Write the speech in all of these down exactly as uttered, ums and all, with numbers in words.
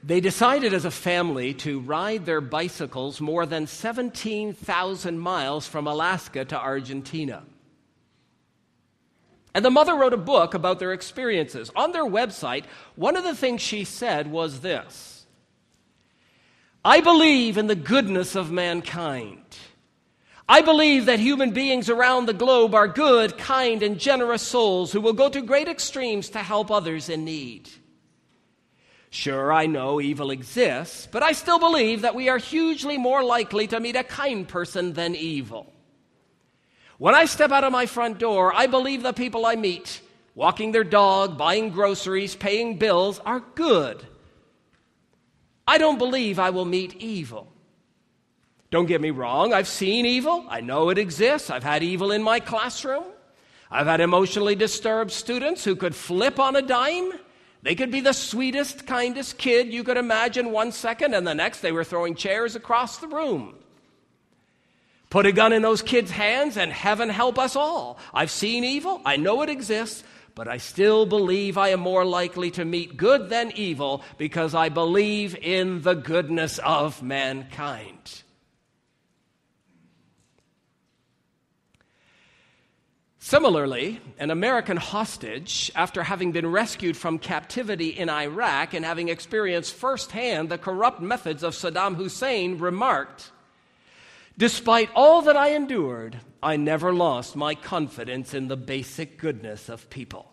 They decided as a family to ride their bicycles more than seventeen thousand miles from Alaska to Argentina. And the mother wrote a book about their experiences. On their website, one of the things she said was this: I believe in the goodness of mankind. I believe that human beings around the globe are good, kind, and generous souls who will go to great extremes to help others in need. Sure, I know evil exists, but I still believe that we are hugely more likely to meet a kind person than evil. When I step out of my front door, I believe the people I meet, walking their dog, buying groceries, paying bills, are good. I don't believe I will meet evil. Don't get me wrong, I've seen evil. I know it exists. I've had evil in my classroom. I've had emotionally disturbed students who could flip on a dime. They could be the sweetest, kindest kid you could imagine one second, and the next they were throwing chairs across the room. Put a gun in those kids' hands, and heaven help us all. I've seen evil. I know it exists, but I still believe I am more likely to meet good than evil because I believe in the goodness of mankind. Similarly, an American hostage, after having been rescued from captivity in Iraq and having experienced firsthand the corrupt methods of Saddam Hussein, remarked, "Despite all that I endured, I never lost my confidence in the basic goodness of people."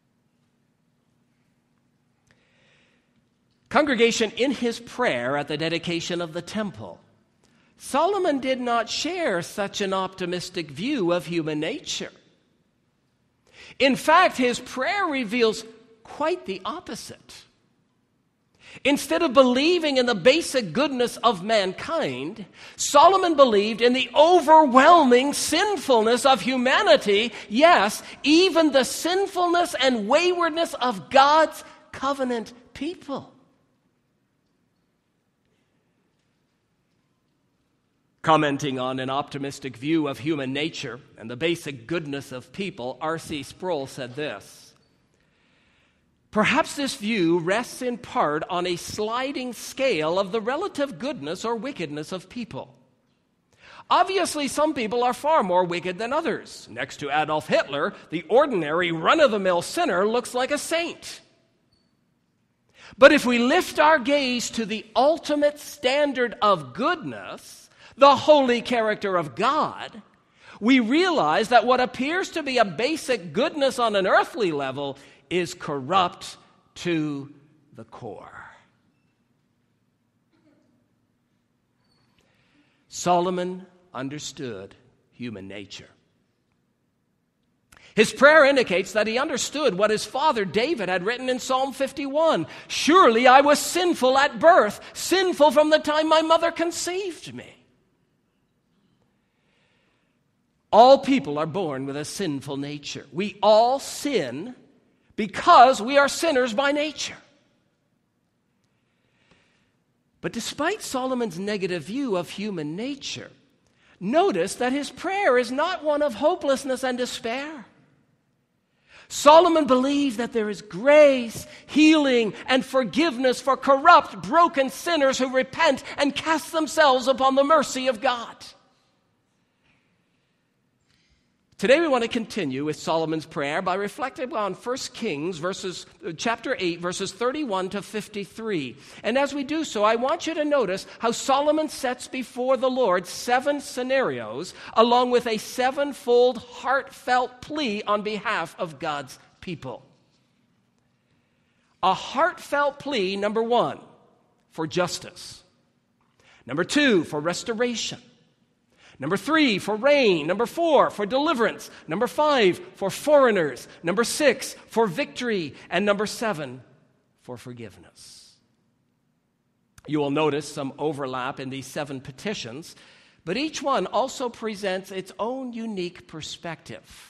Congregation, in his prayer at the dedication of the temple, Solomon did not share such an optimistic view of human nature. In fact, his prayer reveals quite the opposite. Instead of believing in the basic goodness of mankind, Solomon believed in the overwhelming sinfulness of humanity, yes, even the sinfulness and waywardness of God's covenant people. Commenting on an optimistic view of human nature and the basic goodness of people, R C Sproul said this: "Perhaps this view rests in part on a sliding scale of the relative goodness or wickedness of people. Obviously, some people are far more wicked than others. Next to Adolf Hitler, the ordinary run-of-the-mill sinner looks like a saint. But if we lift our gaze to the ultimate standard of goodness, the holy character of God, we realize that what appears to be a basic goodness on an earthly level is corrupt to the core." Solomon understood human nature. His prayer indicates that he understood what his father David had written in Psalm fifty-one. "Surely I was sinful at birth, sinful from the time my mother conceived me." All people are born with a sinful nature. We all sin because we are sinners by nature. But despite Solomon's negative view of human nature, notice that his prayer is not one of hopelessness and despair. Solomon believed that there is grace, healing, and forgiveness for corrupt, broken sinners who repent and cast themselves upon the mercy of God. Today we want to continue with Solomon's prayer by reflecting on First Kings verses, chapter eight, verses thirty-one to fifty-three. And as we do so, I want you to notice how Solomon sets before the Lord seven scenarios, along with a sevenfold heartfelt plea on behalf of God's people. A heartfelt plea, number one, for justice. Number two, for restoration. Number three, for rain. Number four, for deliverance. Number five, for foreigners. Number six, for victory. And number seven, for forgiveness. You will notice some overlap in these seven petitions, but each one also presents its own unique perspective.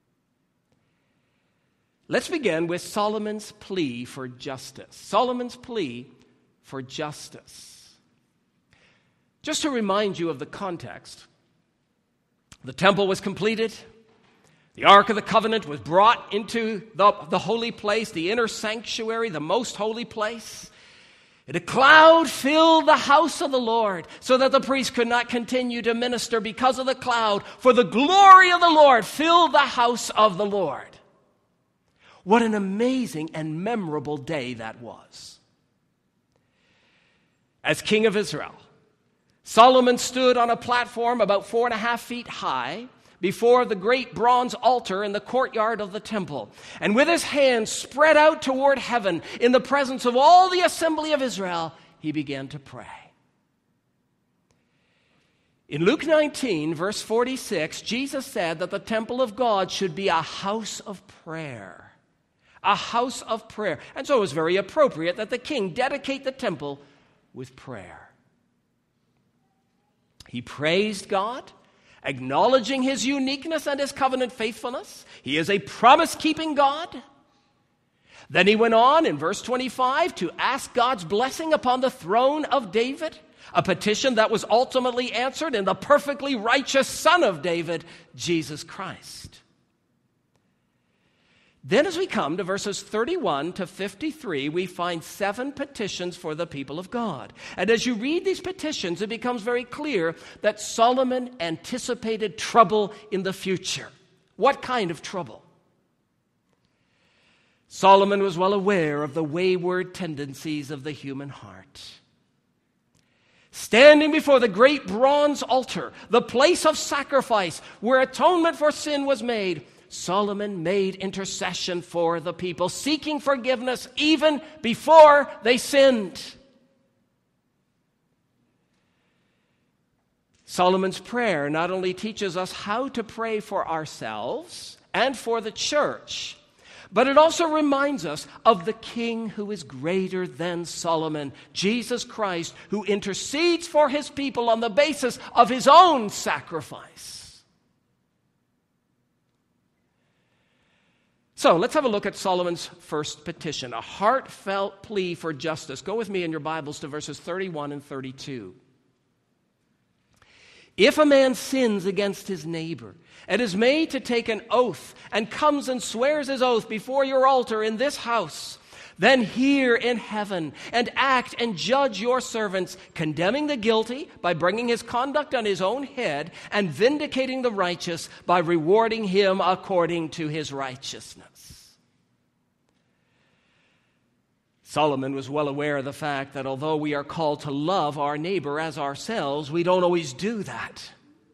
Let's begin with Solomon's plea for justice. Solomon's plea for justice. Just to remind you of the context, the temple was completed. The Ark of the Covenant was brought into the, the holy place, the inner sanctuary, the most holy place. And a cloud filled the house of the Lord, so that the priest could not continue to minister because of the cloud, for the glory of the Lord filled the house of the Lord. What an amazing and memorable day that was. As king of Israel, Solomon stood on a platform about four and a half feet high before the great bronze altar in the courtyard of the temple, and with his hands spread out toward heaven in the presence of all the assembly of Israel, he began to pray. In Luke nineteen, verse forty-six, Jesus said that the temple of God should be a house of prayer. A house of prayer. And so it was very appropriate that the king dedicate the temple with prayer. He praised God, acknowledging his uniqueness and his covenant faithfulness. He is a promise-keeping God. Then he went on in verse twenty-five to ask God's blessing upon the throne of David, a petition that was ultimately answered in the perfectly righteous Son of David, Jesus Christ. Then as we come to verses thirty-one to fifty-three, we find seven petitions for the people of God. And as you read these petitions, it becomes very clear that Solomon anticipated trouble in the future. What kind of trouble? Solomon was well aware of the wayward tendencies of the human heart. Standing before the great bronze altar, the place of sacrifice where atonement for sin was made, Solomon made intercession for the people, seeking forgiveness even before they sinned. Solomon's prayer not only teaches us how to pray for ourselves and for the church, but it also reminds us of the King who is greater than Solomon, Jesus Christ, who intercedes for his people on the basis of his own sacrifice. So let's have a look at Solomon's first petition, a heartfelt plea for justice. Go with me in your Bibles to verses thirty-one and thirty-two. If a man sins against his neighbor and is made to take an oath and comes and swears his oath before your altar in this house, then hear in heaven and act and judge your servants, condemning the guilty by bringing his conduct on his own head and vindicating the righteous by rewarding him according to his righteousness. Solomon was well aware of the fact that although we are called to love our neighbor as ourselves, we don't always do that.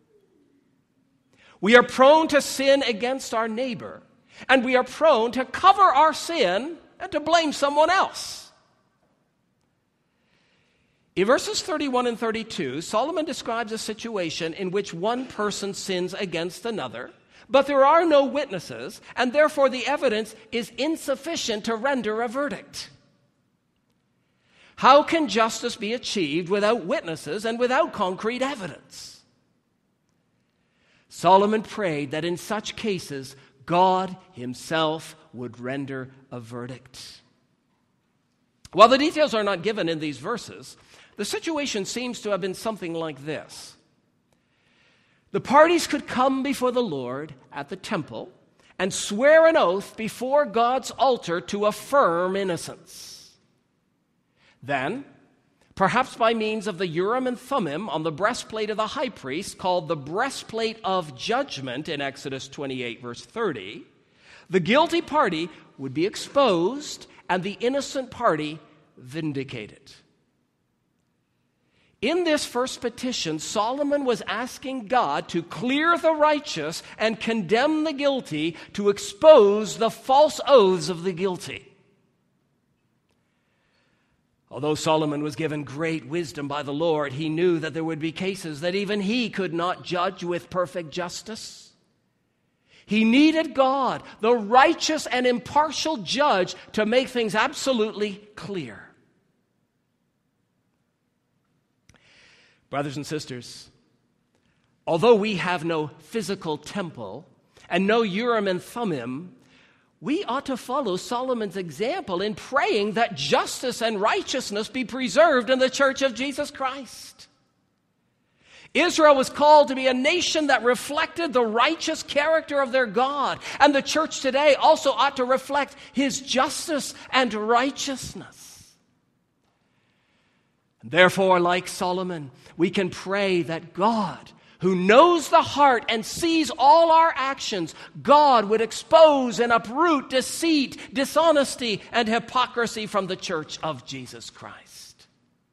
We are prone to sin against our neighbor, and we are prone to cover our sin and to blame someone else. In verses thirty-one and thirty-two, Solomon describes a situation in which one person sins against another, but there are no witnesses, and therefore the evidence is insufficient to render a verdict. How can justice be achieved without witnesses and without concrete evidence? Solomon prayed that in such cases, God himself would render a verdict. While the details are not given in these verses, the situation seems to have been something like this. The parties could come before the Lord at the temple and swear an oath before God's altar to affirm innocence. Then, perhaps by means of the Urim and Thummim on the breastplate of the high priest, called the breastplate of judgment in Exodus twenty-eight, verse thirty, the guilty party would be exposed and the innocent party vindicated. In this first petition, Solomon was asking God to clear the righteous and condemn the guilty, to expose the false oaths of the guilty. Although Solomon was given great wisdom by the Lord, he knew that there would be cases that even he could not judge with perfect justice. He needed God, the righteous and impartial judge, to make things absolutely clear. Brothers and sisters, although we have no physical temple and no Urim and Thummim, we ought to follow Solomon's example in praying that justice and righteousness be preserved in the church of Jesus Christ. Israel was called to be a nation that reflected the righteous character of their God, and the church today also ought to reflect his justice and righteousness. Therefore, like Solomon, we can pray that God, who knows the heart and sees all our actions, God would expose and uproot deceit, dishonesty, and hypocrisy from the church of Jesus Christ.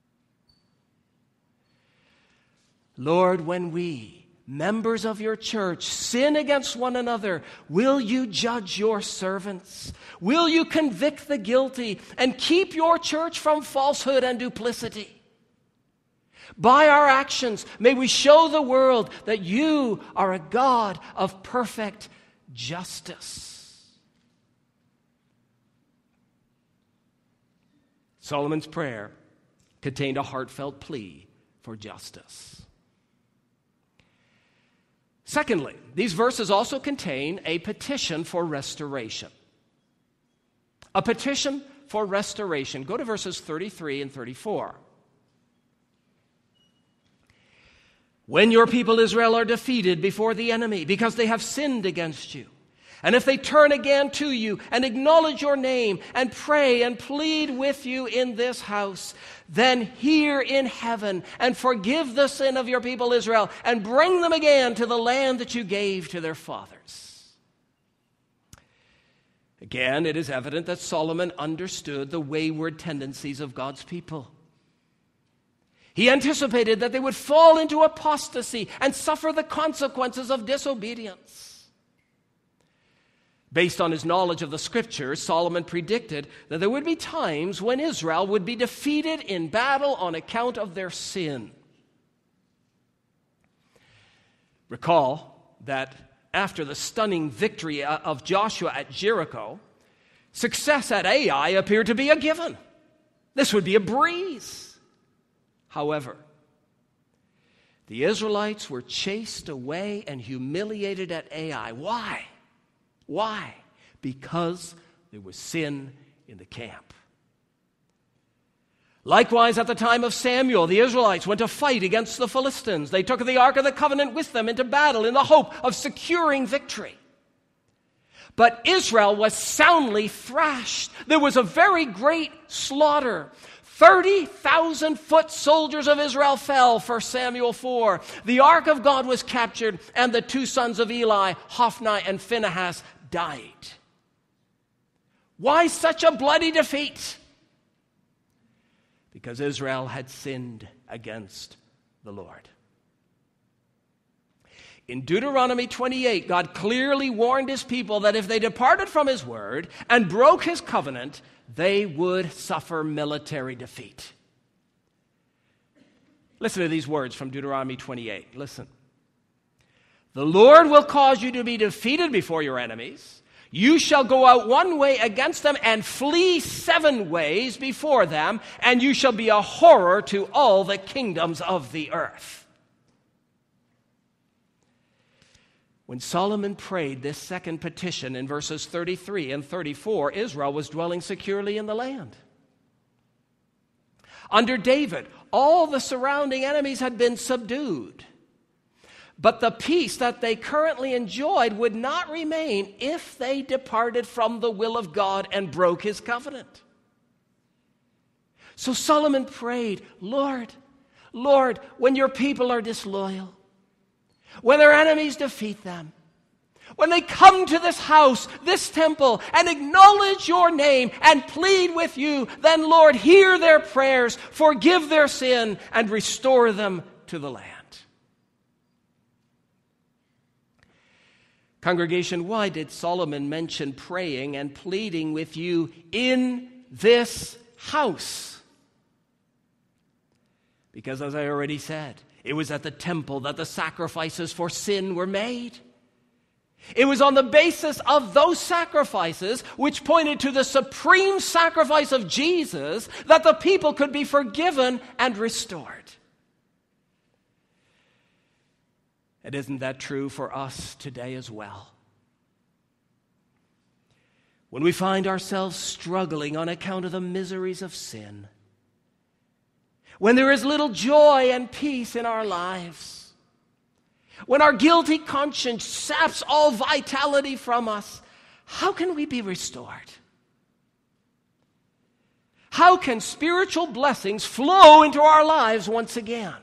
Lord, when we, members of your church, sin against one another, will you judge your servants? Will you convict the guilty and keep your church from falsehood and duplicity? By our actions, may we show the world that you are a God of perfect justice. Solomon's prayer contained a heartfelt plea for justice. Secondly, these verses also contain a petition for restoration. A petition for restoration. Go to verses thirty-three and thirty-four. When your people Israel are defeated before the enemy because they have sinned against you, and if they turn again to you and acknowledge your name and pray and plead with you in this house, then hear in heaven and forgive the sin of your people Israel and bring them again to the land that you gave to their fathers. Again, it is evident that Solomon understood the wayward tendencies of God's people. He anticipated that they would fall into apostasy and suffer the consequences of disobedience. Based on his knowledge of the Scriptures, Solomon predicted that there would be times when Israel would be defeated in battle on account of their sin. Recall that after the stunning victory of Joshua at Jericho, success at Ai appeared to be a given. This would be a breeze. However, the Israelites were chased away and humiliated at Ai. Why? Why? Because there was sin in the camp. Likewise, at the time of Samuel, the Israelites went to fight against the Philistines. They took the Ark of the Covenant with them into battle in the hope of securing victory. But Israel was soundly thrashed. There was a very great slaughter. thirty thousand foot soldiers of Israel fell, First Samuel four. The ark of God was captured, and the two sons of Eli, Hophni and Phinehas, died. Why such a bloody defeat? Because Israel had sinned against the Lord. In Deuteronomy twenty-eight, God clearly warned his people that if they departed from his word and broke his covenant, they would suffer military defeat. Listen to these words from Deuteronomy twenty-eight. Listen. The Lord will cause you to be defeated before your enemies. You shall go out one way against them and flee seven ways before them, and you shall be a horror to all the kingdoms of the earth. When Solomon prayed this second petition in verses thirty-three and thirty-four, Israel was dwelling securely in the land. Under David, all the surrounding enemies had been subdued. But the peace that they currently enjoyed would not remain if they departed from the will of God and broke his covenant. So Solomon prayed, Lord, Lord, when your people are disloyal, when their enemies defeat them, when they come to this house, this temple, and acknowledge your name and plead with you, then, Lord, hear their prayers, forgive their sin, and restore them to the land. Congregation, why did Solomon mention praying and pleading with you in this house? Because, as I already said, it was at the temple that the sacrifices for sin were made. It was on the basis of those sacrifices, which pointed to the supreme sacrifice of Jesus, that the people could be forgiven and restored. And isn't that true for us today as well? When we find ourselves struggling on account of the miseries of sin, when there is little joy and peace in our lives, when our guilty conscience saps all vitality from us, how can we be restored? How can spiritual blessings flow into our lives once again?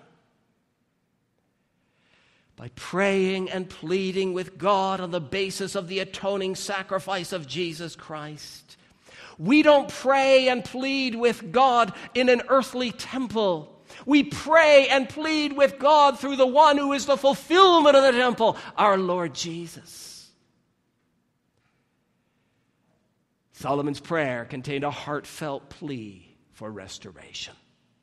By praying and pleading with God on the basis of the atoning sacrifice of Jesus Christ. We don't pray and plead with God in an earthly temple. We pray and plead with God through the one who is the fulfillment of the temple, our Lord Jesus. Solomon's prayer contained a heartfelt plea for restoration.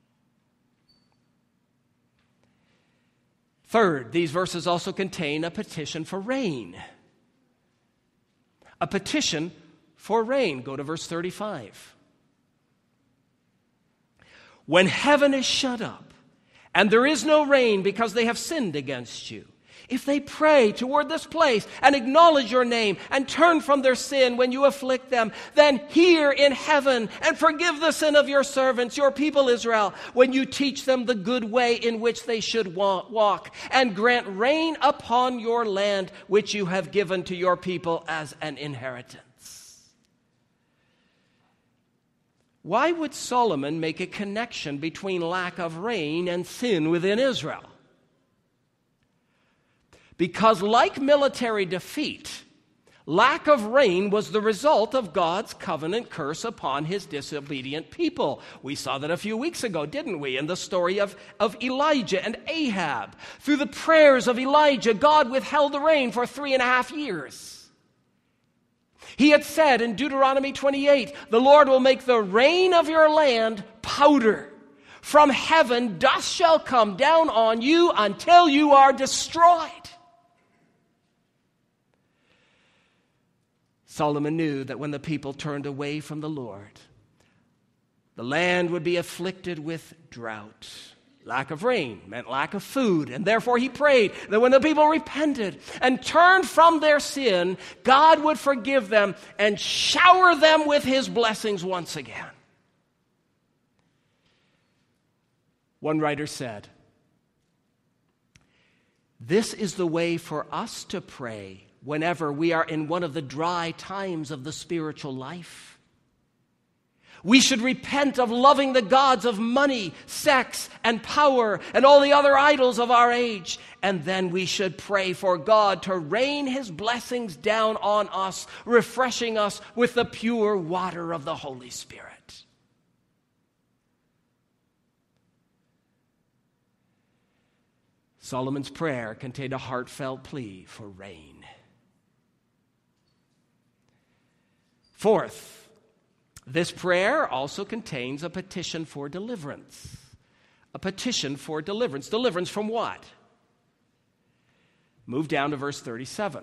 Third, these verses also contain a petition for rain. A petition for rain. Go to verse thirty-five. When heaven is shut up, and there is no rain because they have sinned against you, if they pray toward this place and acknowledge your name and turn from their sin when you afflict them, then hear in heaven and forgive the sin of your servants, your people Israel, when you teach them the good way in which they should walk, and grant rain upon your land which you have given to your people as an inheritance. Why would Solomon make a connection between lack of rain and sin within Israel? Because like military defeat, lack of rain was the result of God's covenant curse upon his disobedient people. We saw that a few weeks ago, didn't we, in the story of, of Elijah and Ahab. Through the prayers of Elijah, God withheld the rain for three and a half years. He had said in Deuteronomy twenty-eight, the Lord will make the rain of your land powder. From heaven dust shall come down on you until you are destroyed. Solomon knew that when the people turned away from the Lord, the land would be afflicted with drought. Lack of rain meant lack of food, and therefore he prayed that when the people repented and turned from their sin, God would forgive them and shower them with his blessings once again. One writer said, "This is the way for us to pray whenever we are in one of the dry times of the spiritual life. We should repent of loving the gods of money, sex, and power, and all the other idols of our age. And then we should pray for God to rain his blessings down on us, refreshing us with the pure water of the Holy Spirit." Solomon's prayer contained a heartfelt plea for rain. Fourth, this prayer also contains a petition for deliverance. A petition for deliverance. Deliverance from what? Move down to verse thirty-seven.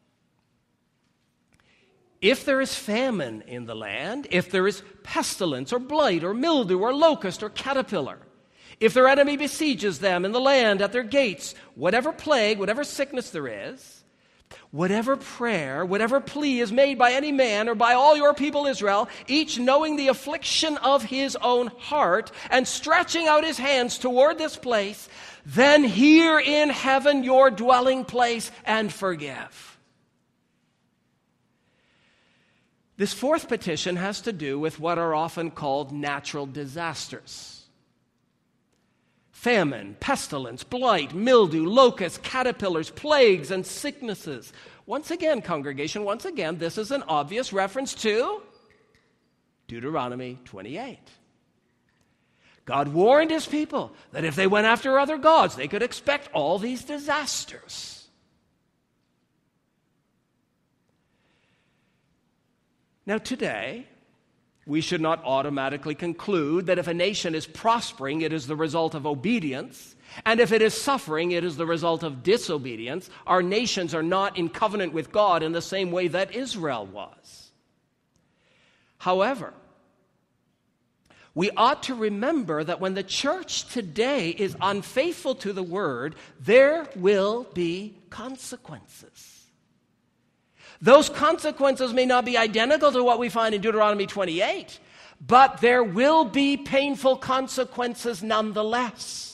If there is famine in the land, if there is pestilence or blight or mildew or locust or caterpillar, if their enemy besieges them in the land at their gates, whatever plague, whatever sickness there is, whatever prayer, whatever plea is made by any man or by all your people Israel, each knowing the affliction of his own heart and stretching out his hands toward this place, then hear in heaven your dwelling place and forgive. This fourth petition has to do with what are often called natural disasters. Famine, pestilence, blight, mildew, locusts, caterpillars, plagues, and sicknesses. Once again, congregation, once again, this is an obvious reference to Deuteronomy twenty-eight. God warned his people that if they went after other gods, they could expect all these disasters. Now today, we should not automatically conclude that if a nation is prospering, it is the result of obedience, and if it is suffering, it is the result of disobedience. Our nations are not in covenant with God in the same way that Israel was. However, we ought to remember that when the church today is unfaithful to the word, there will be consequences. Those consequences may not be identical to what we find in Deuteronomy twenty-eight, but there will be painful consequences nonetheless.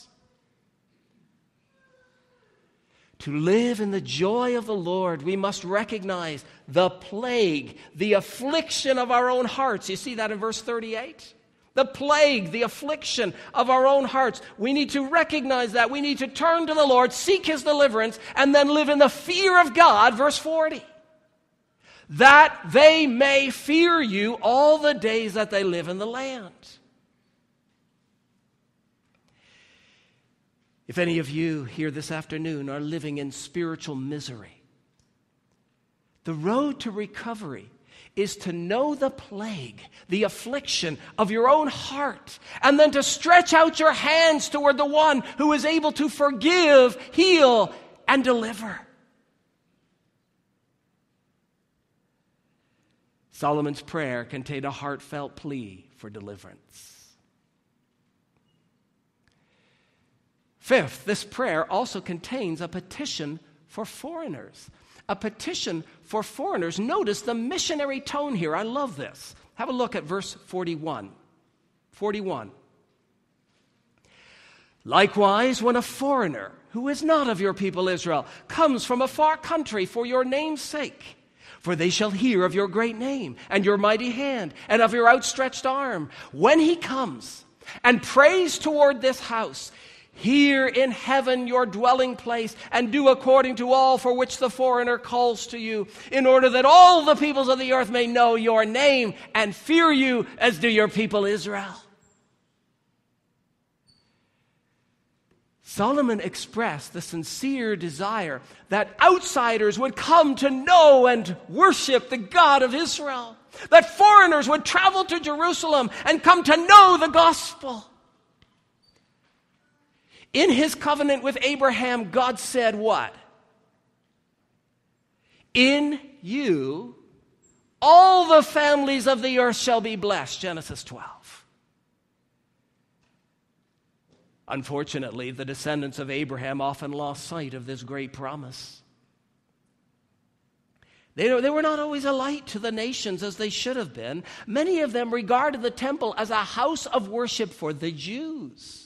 To live in the joy of the Lord, we must recognize the plague, the affliction of our own hearts. You see that in verse thirty-eight? The plague, the affliction of our own hearts. We need to recognize that. We need to turn to the Lord, seek His deliverance, and then live in the fear of God, verse forty. That they may fear you all the days that they live in the land. If any of you here this afternoon are living in spiritual misery, the road to recovery is to know the plague, the affliction of your own heart, and then to stretch out your hands toward the one who is able to forgive, heal, and deliver. Solomon's prayer contained a heartfelt plea for deliverance. Fifth, this prayer also contains a petition for foreigners. A petition for foreigners. Notice the missionary tone here. I love this. Have a look at verse forty-one. forty-one. Likewise, when a foreigner who is not of your people Israel comes from a far country for your name's sake, for they shall hear of your great name and your mighty hand and of your outstretched arm. When he comes and prays toward this house, hear in heaven your dwelling place, and do according to all for which the foreigner calls to you, in order that all the peoples of the earth may know your name and fear you as do your people Israel. Solomon expressed the sincere desire that outsiders would come to know and worship the God of Israel, that foreigners would travel to Jerusalem and come to know the gospel. In his covenant with Abraham, God said what? In you, all the families of the earth shall be blessed, Genesis twelve. Unfortunately, the descendants of Abraham often lost sight of this great promise. They, they were not always a light to the nations as they should have been. Many of them regarded the temple as a house of worship for the Jews.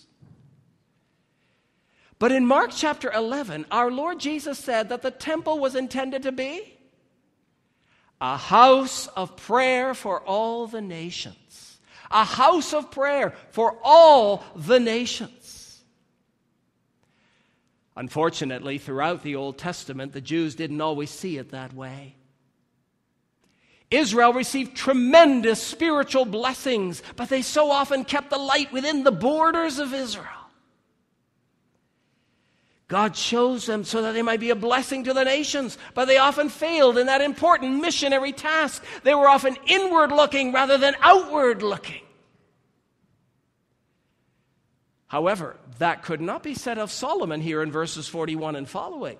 But in Mark chapter eleven, our Lord Jesus said that the temple was intended to be a house of prayer for all the nations. A house of prayer for all the nations. Unfortunately, throughout the Old Testament, the Jews didn't always see it that way. Israel received tremendous spiritual blessings, but they so often kept the light within the borders of Israel. God chose them so that they might be a blessing to the nations, but they often failed in that important missionary task. They were often inward looking rather than outward looking. However, that could not be said of Solomon here in verses forty-one and following.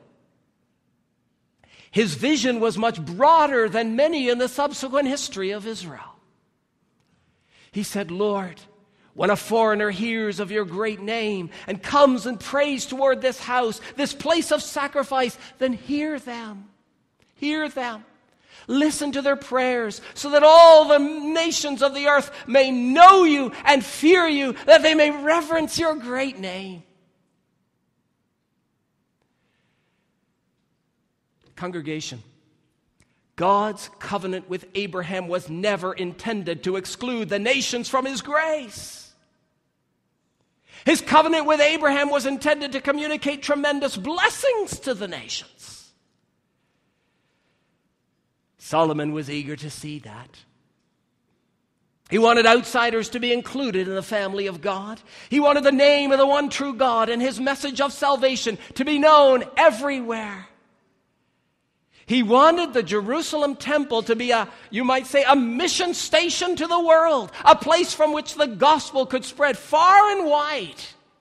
His vision was much broader than many in the subsequent history of Israel. He said, Lord, when a foreigner hears of your great name and comes and prays toward this house, this place of sacrifice, then hear them. Hear them. Listen to their prayers so that all the nations of the earth may know you and fear you, that they may reverence your great name. Congregation, God's covenant with Abraham was never intended to exclude the nations from his grace. His covenant with Abraham was intended to communicate tremendous blessings to the nations. Solomon was eager to see that. He wanted outsiders to be included in the family of God. He wanted the name of the one true God and his message of salvation to be known everywhere. He wanted the Jerusalem temple to be a, you might say, a mission station to the world, a place from which the gospel could spread far and wide.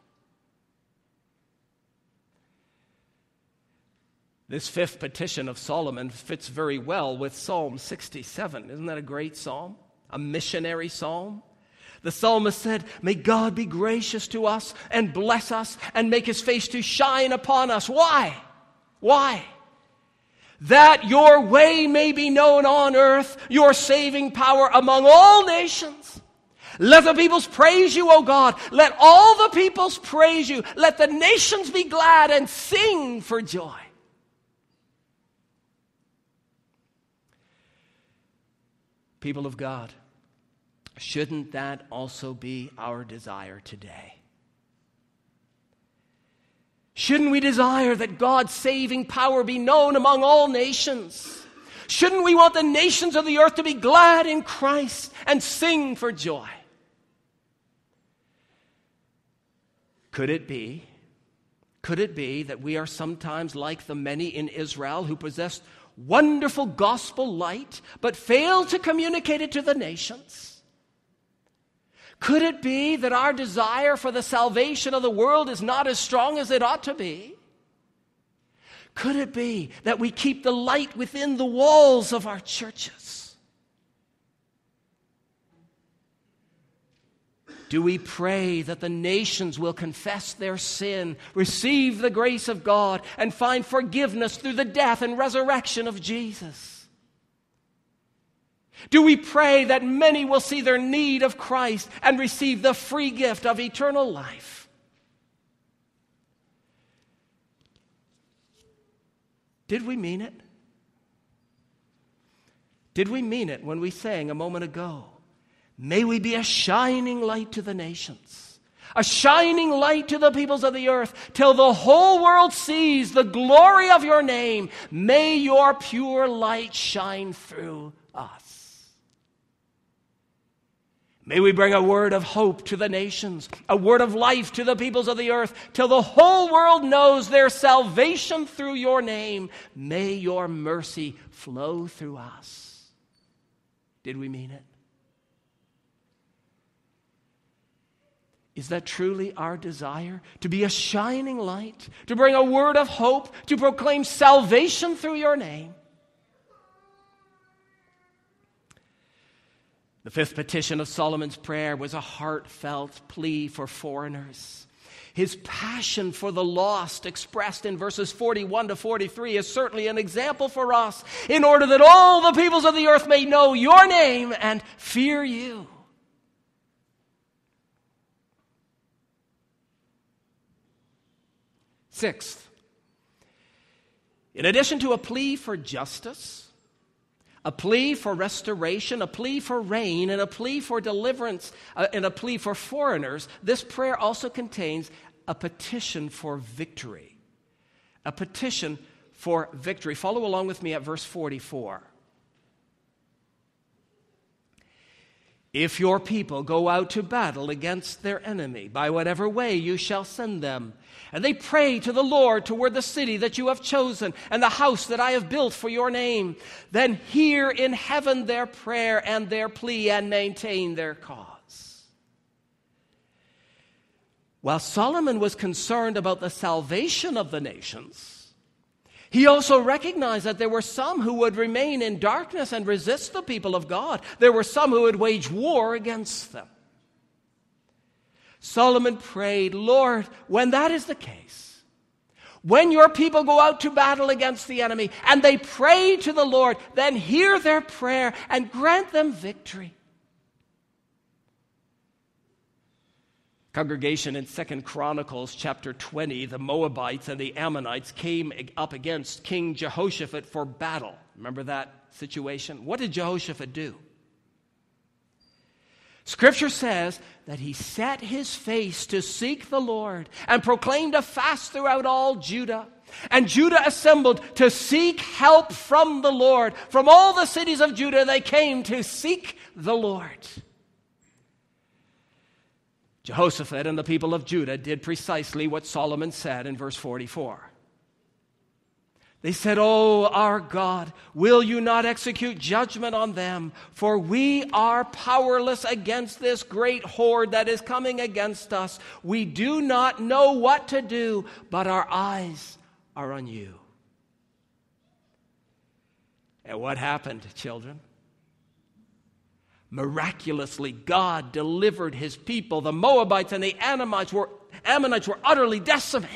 This fifth petition of Solomon fits very well with Psalm sixty-seven. Isn't that a great psalm? A missionary psalm? The psalmist said, may God be gracious to us and bless us and make his face to shine upon us. Why? Why? That your way may be known on earth, your saving power among all nations. Let the peoples praise you, O God. Let all the peoples praise you. Let the nations be glad and sing for joy. People of God, Shouldn't that also be our desire today? Shouldn't we desire that God's saving power be known among all nations? Shouldn't we want the nations of the earth to be glad in Christ and sing for joy? Could it be, could it be that we are sometimes like the many in Israel who possessed wonderful gospel light but failed to communicate it to the nations? Could it be that our desire for the salvation of the world is not as strong as it ought to be? Could it be that we keep the light within the walls of our churches? Do we pray that the nations will confess their sin, receive the grace of God, and find forgiveness through the death and resurrection of Jesus? Do we pray that many will see their need of Christ and receive the free gift of eternal life? Did we mean it? Did we mean it when we sang a moment ago, may we be a shining light to the nations, a shining light to the peoples of the earth, till the whole world sees the glory of your name. May your pure light shine through us. May we bring a word of hope to the nations, a word of life to the peoples of the earth, till the whole world knows their salvation through your name. May your mercy flow through us. Did we mean it? Is that truly our desire? To be a shining light, to bring a word of hope, to proclaim salvation through your name? The fifth petition of Solomon's prayer was a heartfelt plea for foreigners. His passion for the lost, expressed in verses forty-one to forty-three, is certainly an example for us, in order that all the peoples of the earth may know your name and fear you. Sixth, in addition to a plea for justice, a plea for restoration, a plea for rain, and a plea for deliverance, uh, and a plea for foreigners, this prayer also contains a petition for victory. A petition for victory. Follow along with me at verse forty-four. If your people go out to battle against their enemy, by whatever way you shall send them, and they pray to the Lord toward the city that you have chosen and the house that I have built for your name, then hear in heaven their prayer and their plea and maintain their cause. While Solomon was concerned about the salvation of the nations, he also recognized that there were some who would remain in darkness and resist the people of God. There were some who would wage war against them. Solomon prayed, Lord, when that is the case, when your people go out to battle against the enemy and they pray to the Lord, then hear their prayer and grant them victory. Congregation, in Second Chronicles chapter twenty, the Moabites and the Ammonites came up against King Jehoshaphat for battle. Remember that situation? What did Jehoshaphat do? Scripture says that he set his face to seek the Lord and proclaimed a fast throughout all Judah. And Judah assembled to seek help from the Lord. From all the cities of Judah they came to seek the Lord. Jehoshaphat and the people of Judah did precisely what Solomon said in verse forty-four. They said, "Oh, our God, will you not execute judgment on them? For we are powerless against this great horde that is coming against us. We do not know what to do, but our eyes are on you." And what happened, children? Miraculously, God delivered his people. The Moabites and the Ammonites were, Ammonites were utterly decimated.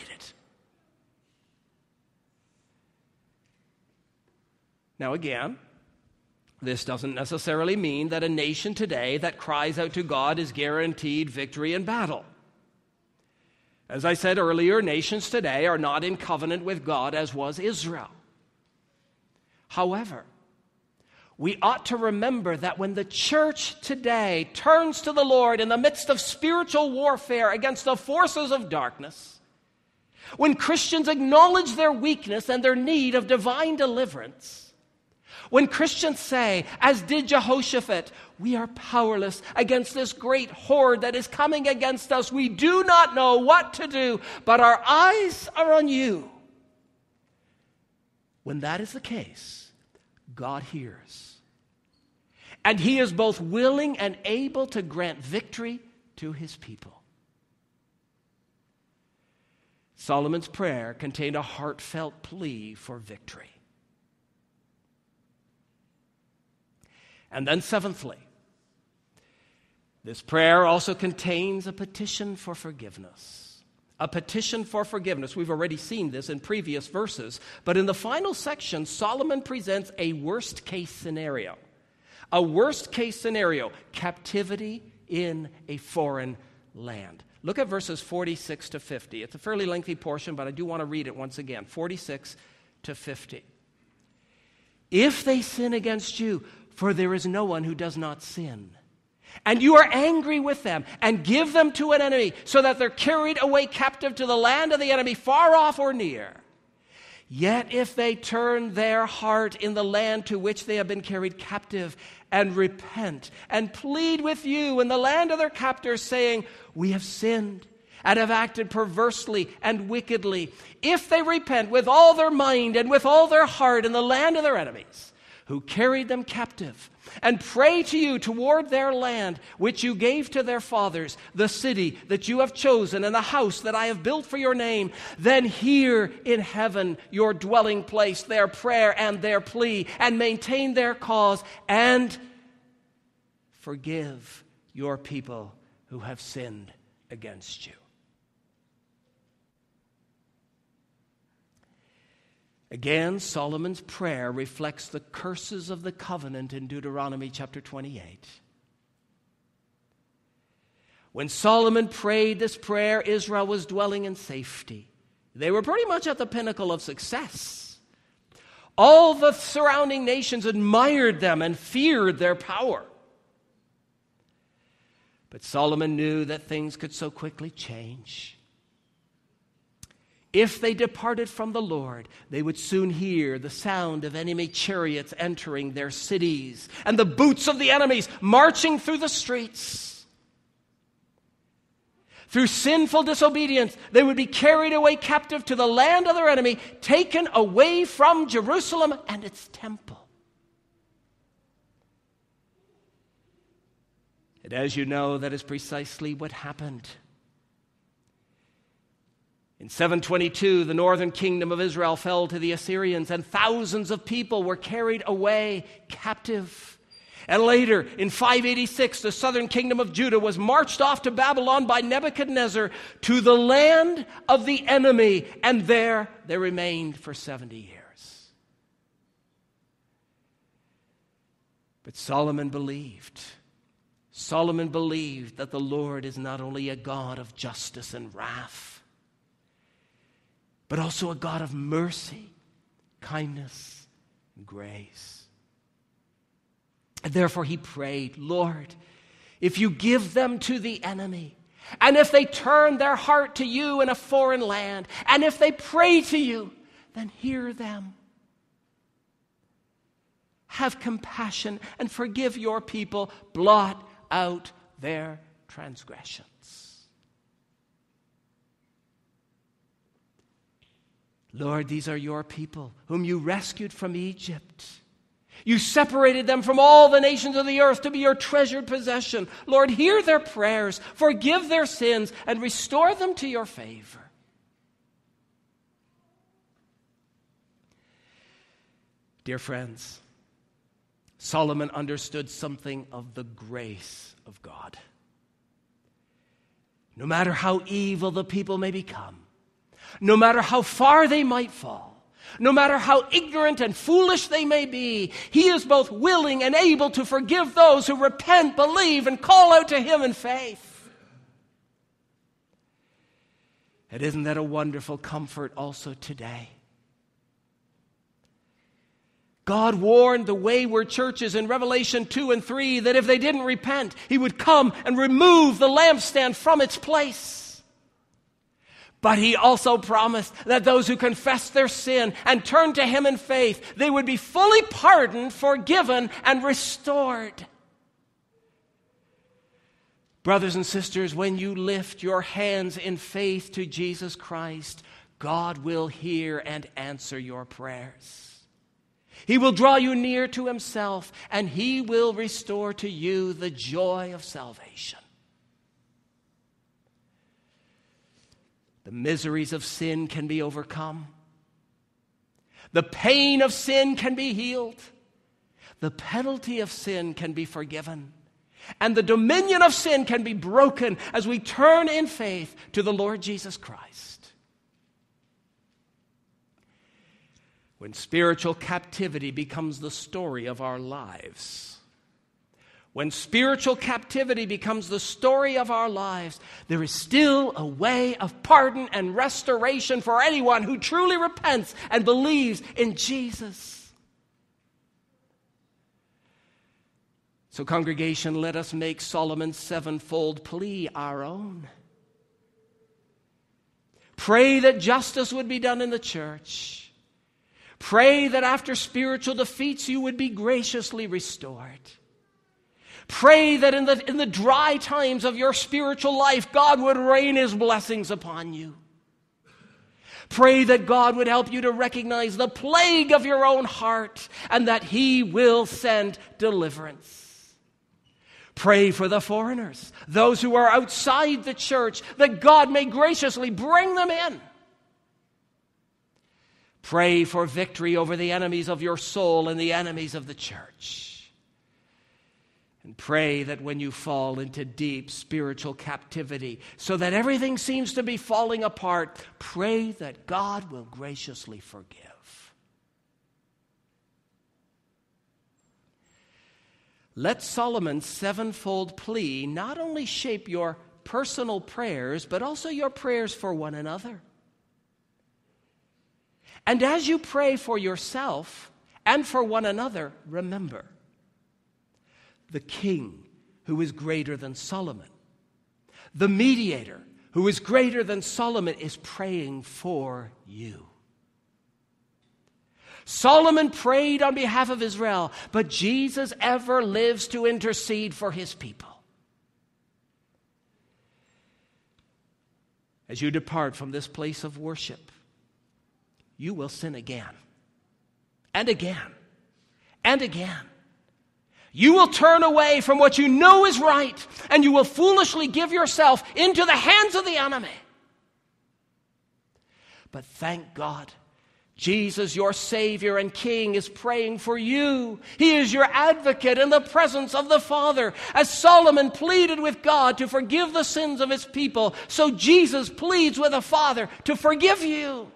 Now again, this doesn't necessarily mean that a nation today that cries out to God is guaranteed victory in battle. As I said earlier, nations today are not in covenant with God as was Israel. However, we ought to remember that when the church today turns to the Lord in the midst of spiritual warfare against the forces of darkness, when Christians acknowledge their weakness and their need of divine deliverance, when Christians say, as did Jehoshaphat, we are powerless against this great horde that is coming against us. We do not know what to do, but our eyes are on you. When that is the case, God hears. And he is both willing and able to grant victory to his people. Solomon's prayer contained a heartfelt plea for victory. And then seventhly, this prayer also contains a petition for forgiveness. A petition for forgiveness. We've already seen this in previous verses, but in the final section, Solomon presents a worst-case scenario. A worst-case scenario, captivity in a foreign land. Look at verses forty-six to fifty. It's a fairly lengthy portion, but I do want to read it once again. forty-six to fifty. If they sin against you, for there is no one who does not sin, and you are angry with them, and give them to an enemy, so that they're carried away captive to the land of the enemy, far off or near. Yet if they turn their heart in the land to which they have been carried captive, and repent, and plead with you in the land of their captors, saying, we have sinned, and have acted perversely and wickedly. If they repent with all their mind and with all their heart in the land of their enemies, who carried them captive, and pray to you toward their land, which you gave to their fathers, the city that you have chosen, and the house that I have built for your name, then hear in heaven, your dwelling place, their prayer and their plea, and maintain their cause, and forgive your people who have sinned against you. Again, Solomon's prayer reflects the curses of the covenant in Deuteronomy chapter twenty-eight. When Solomon prayed this prayer, Israel was dwelling in safety. They were pretty much at the pinnacle of success. All the surrounding nations admired them and feared their power. But Solomon knew that things could so quickly change. If they departed from the Lord, they would soon hear the sound of enemy chariots entering their cities and the boots of the enemies marching through the streets. Through sinful disobedience, they would be carried away captive to the land of their enemy, taken away from Jerusalem and its temple. And as you know, that is precisely what happened. In seven twenty-two, the northern kingdom of Israel fell to the Assyrians, and thousands of people were carried away captive. And later, in five eighty-six, the southern kingdom of Judah was marched off to Babylon by Nebuchadnezzar to the land of the enemy, and there they remained for seventy years. But Solomon believed. Solomon believed that the Lord is not only a God of justice and wrath, but also a God of mercy, kindness, and grace. And therefore he prayed, Lord, if you give them to the enemy, and if they turn their heart to you in a foreign land, and if they pray to you, then hear them. Have compassion and forgive your people. Blot out their transgressions. Lord, these are your people whom you rescued from Egypt. You separated them from all the nations of the earth to be your treasured possession. Lord, hear their prayers, forgive their sins, and restore them to your favor. Dear friends, Solomon understood something of the grace of God. No matter how evil the people may become, no matter how far they might fall, no matter how ignorant and foolish they may be, he is both willing and able to forgive those who repent, believe, and call out to him in faith. And isn't that a wonderful comfort also today? God warned the wayward churches in Revelation two and three that if they didn't repent, he would come and remove the lampstand from its place. But he also promised that those who confessed their sin and turned to him in faith, they would be fully pardoned, forgiven, and restored. Brothers and sisters, when you lift your hands in faith to Jesus Christ, God will hear and answer your prayers. He will draw you near to himself, and he will restore to you the joy of salvation. The miseries of sin can be overcome. The pain of sin can be healed. The penalty of sin can be forgiven. And the dominion of sin can be broken as we turn in faith to the Lord Jesus Christ. When spiritual captivity becomes the story of our lives, when spiritual captivity becomes the story of our lives, there is still a way of pardon and restoration for anyone who truly repents and believes in Jesus. So, congregation, let us make Solomon's sevenfold plea our own. Pray that justice would be done in the church. Pray that after spiritual defeats you would be graciously restored. Pray that in the, in the dry times of your spiritual life, God would rain his blessings upon you. Pray that God would help you to recognize the plague of your own heart and that he will send deliverance. Pray for the foreigners, those who are outside the church, that God may graciously bring them in. Pray for victory over the enemies of your soul and the enemies of the church. And pray that when you fall into deep spiritual captivity, so that everything seems to be falling apart, pray that God will graciously forgive. Let Solomon's sevenfold plea not only shape your personal prayers, but also your prayers for one another. And as you pray for yourself and for one another, remember, the king who is greater than Solomon, the mediator who is greater than Solomon, is praying for you. Solomon prayed on behalf of Israel, but Jesus ever lives to intercede for his people. As you depart from this place of worship, you will sin again, and again, and again. You will turn away from what you know is right, and you will foolishly give yourself into the hands of the enemy. But thank God, Jesus, your Savior and King, is praying for you. He is your advocate in the presence of the Father. As Solomon pleaded with God to forgive the sins of his people, so Jesus pleads with the Father to forgive you.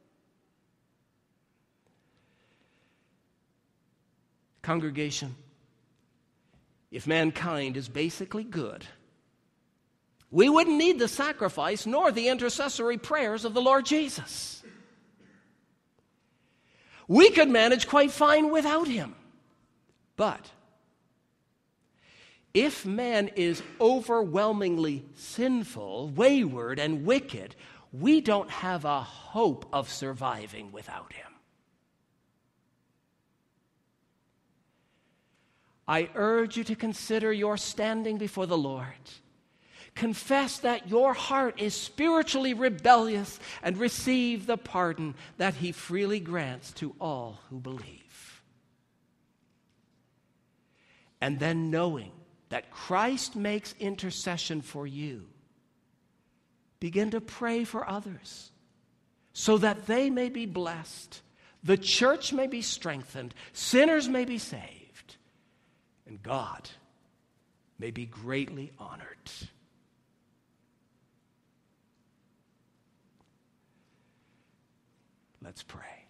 Congregation, if mankind is basically good, we wouldn't need the sacrifice nor the intercessory prayers of the Lord Jesus. We could manage quite fine without him. But if man is overwhelmingly sinful, wayward, and wicked, we don't have a hope of surviving without him. I urge you to consider your standing before the Lord. Confess that your heart is spiritually rebellious and receive the pardon that he freely grants to all who believe. And then, knowing that Christ makes intercession for you, begin to pray for others so that they may be blessed, the church may be strengthened, sinners may be saved, and God may be greatly honored. Let's pray.